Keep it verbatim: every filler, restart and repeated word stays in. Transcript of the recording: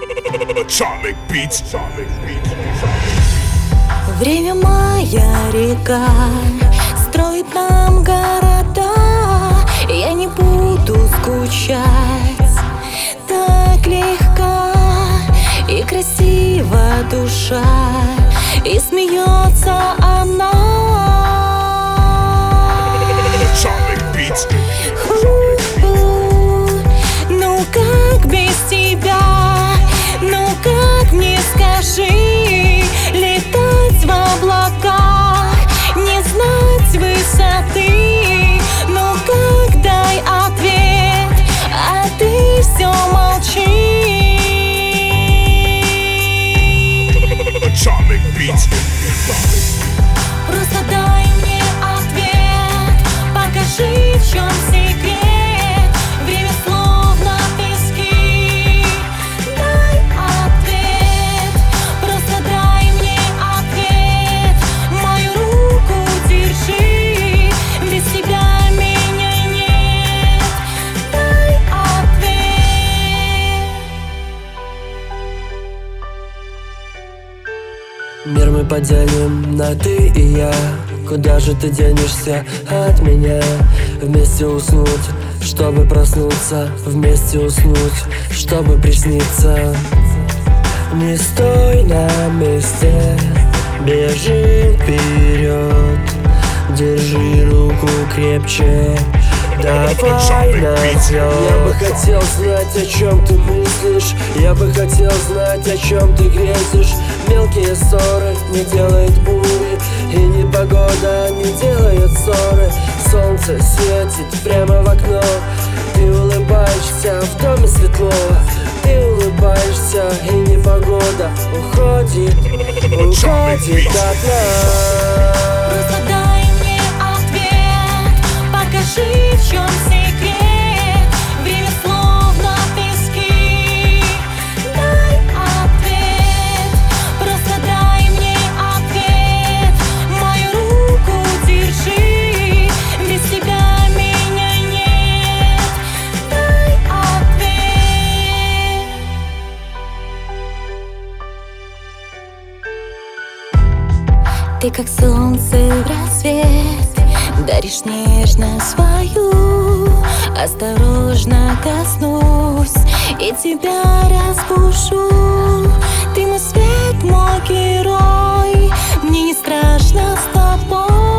Atomic Beats. Время моя река строит нам города. Я не буду скучать. Так легка и красива душа, и смеется она. Atomic Beats. Ну как без тебя? Ну как мне скажи? Летать в облаках, не знать высоты. Ну как, дай ответ, а ты все молчишь. Atomic Beats. Просто дай мне ответ, покажи, в чем секрет. Время словно пески. Дай ответ, просто дай мне ответ. Мою руку держи, без тебя меня нет. Дай ответ. Мир мы поделим на ты и я. Куда же ты денешься от меня? Вместе уснуть, чтобы проснуться. Вместе уснуть, чтобы присниться. Не стой на месте, бежи вперед. Держи руку крепче, давай назад. Я бы хотел знать, о чем ты мыслишь. Я бы хотел знать, о чем ты грезишь. Мелкие ссоры не делают бури, и непогода не делает ссоры. Солнце светит прямо в окно. Ты улыбаешься, в доме светло. Ты улыбаешься, и непогода уходит, уходит от нас. Просто дай мне ответ, покажи, в чем секрет. Время словно пески. Дай ответ, просто дай мне ответ. Мою руку держи, без тебя меня нет. Дай ответ. Ты как солнце в рассвет, даришь нежно свою. Осторожно коснусь и тебя разбушу. Ты мой свет, мой герой, мне не страшно с тобой.